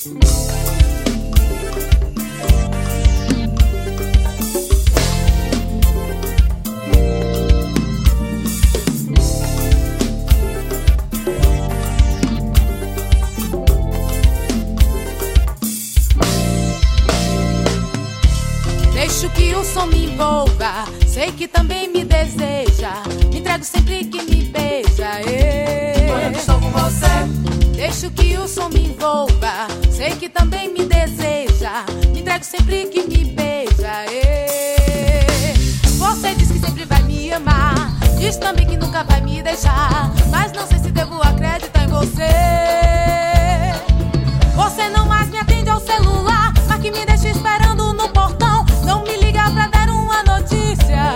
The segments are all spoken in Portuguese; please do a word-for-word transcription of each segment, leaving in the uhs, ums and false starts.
Deixo que o som me envolva, sei que também me deseja. Me entrego sempre que me beija. Quando estou com você, deixo que o som me envolva, sei que também me deseja. Me entrego sempre que me beija. Você diz que sempre vai me amar, diz também que nunca vai me deixar, mas não sei se devo acreditar em você. Você não mais me atende ao celular, mas que me deixa esperando no portão. Não me liga pra dar uma notícia.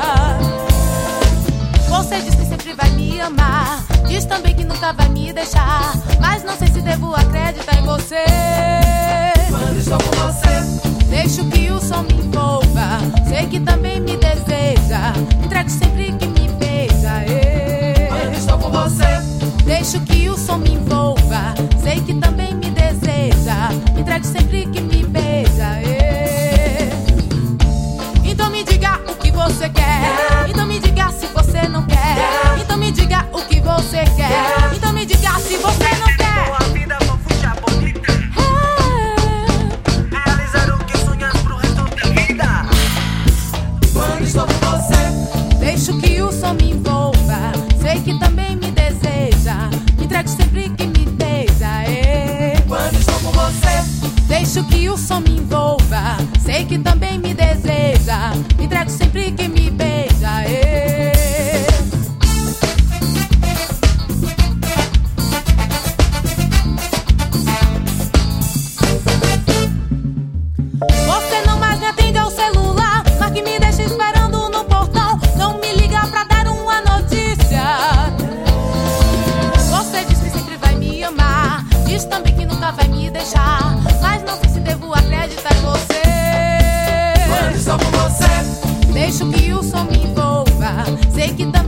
Você diz que sempre vai me amar, diz também que nunca vai me deixar, mas não sei se devo acreditar em você. quando estou com você, deixo que o som me envolva, sei que também me deseja. Me entrego sempre que me beija. quando estou com você, deixo que o som me envolva, sei que também me deseja. Me entrego sempre que me beija. Então me diga o que você quer, então me diga se você não quer, então me diga o que você quer, então me diga se você não quer. a vida vou fugir bonita, realizar o que sonhas pro resto da vida. Quando estou com você, deixo que o som me envolva, sei que também me deseja. Me entrego sempre que me beija. quando estou com você, deixo que o som me envolva, sei que também me deseja. Me entrego sempre que me beija. Você não mais me atende ao celular, mas que me deixa esperando no portão. Não me liga pra dar uma notícia. Você diz que sempre vai me amar, diz também que nunca vai me deixar, mas não sei se devo acreditar em você. quando estou com você, deixo que o som me envolva, sei que também